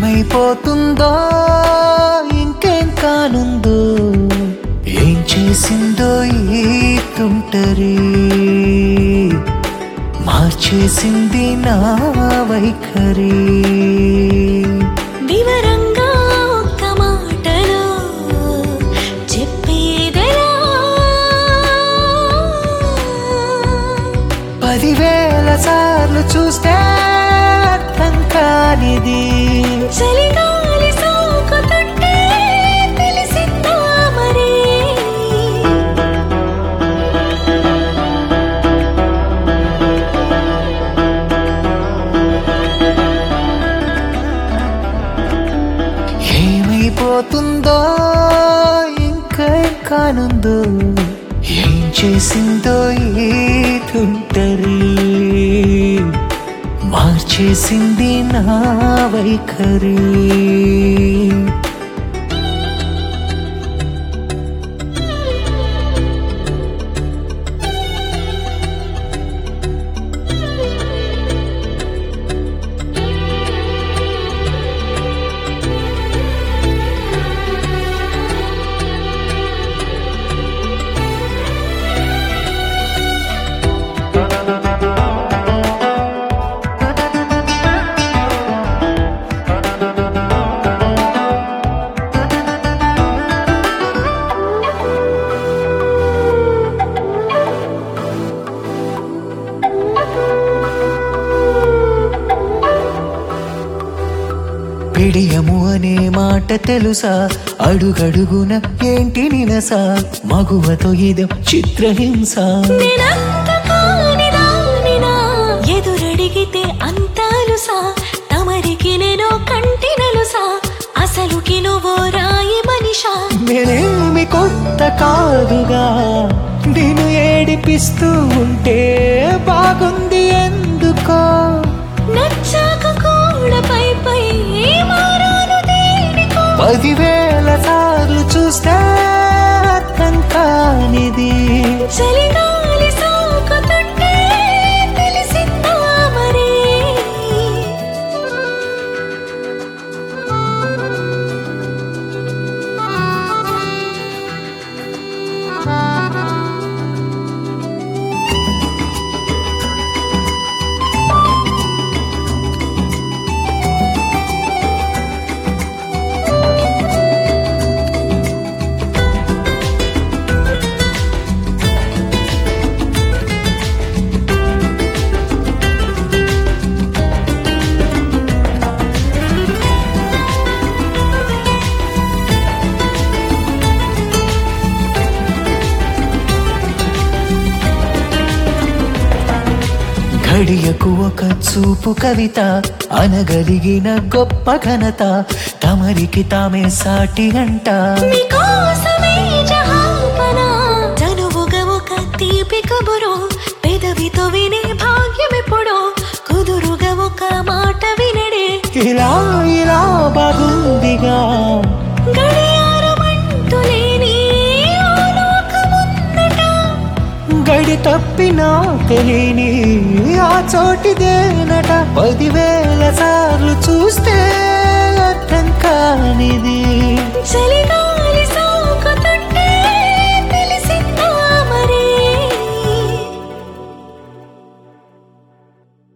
ఏమైపోతుందో ఇంకేం కానుందో ఏం చేసిందో ఈ తుంటరి మార్చేసింది నా వైఖరి వివరంగా ఒక్క మాటలో చెప్పేదెలా 10,000 సార్లు చూస్తే అర్థం కానిది చలిగాలి సోకుతుంటే తెలిసిందా మరి ఏమైపోతుందో ఇంకా కానుందో ఏం చేసిందో ఈ తుంటరి మార్చేసింది నా వైఖరి పిడియము అనే మాట తెలుసా అడుగడుగున ఏంటి నినసా మగువతో ఇదో చిత్రహింస నేనంత కానిదానినా ఎదురడిగితే అంతాలుసా తమరికి నేను కంటి నలుసా అసలుకి నువ్వు రాయి మనిషా నేనేమి కొత్త కాదుగా నేను ఏడిపిస్తూ ఉంటే బాగుంది ఎందుకో నచ్చాక కూడా పై పై మారాను దేనికో 10,000 సార్లు చూస్తే అర్థం కానిది చలిగాలి సోకుతుంటే తెలిసిందా మరి గడియకు ఒక చూపు కవిత అనగలిగిన గొప్ప ఘనత తమరికి తామే సాటి అంట మీకోసమే జహాపన జనువుగా ఒక తీపి కబురు పెదవితో వినే భాగ్యమెప్పుడో కుదురుగా ఒక మాట వినడే ఇలా ఇలా బాగుందిగా గడియారమంటూ లేని ఆ లోకముందట గడి తప్పినా తెలియని ఆ చోటిదేనట 10,000 సార్లు చూస్తే అర్థం కానిది చలిగా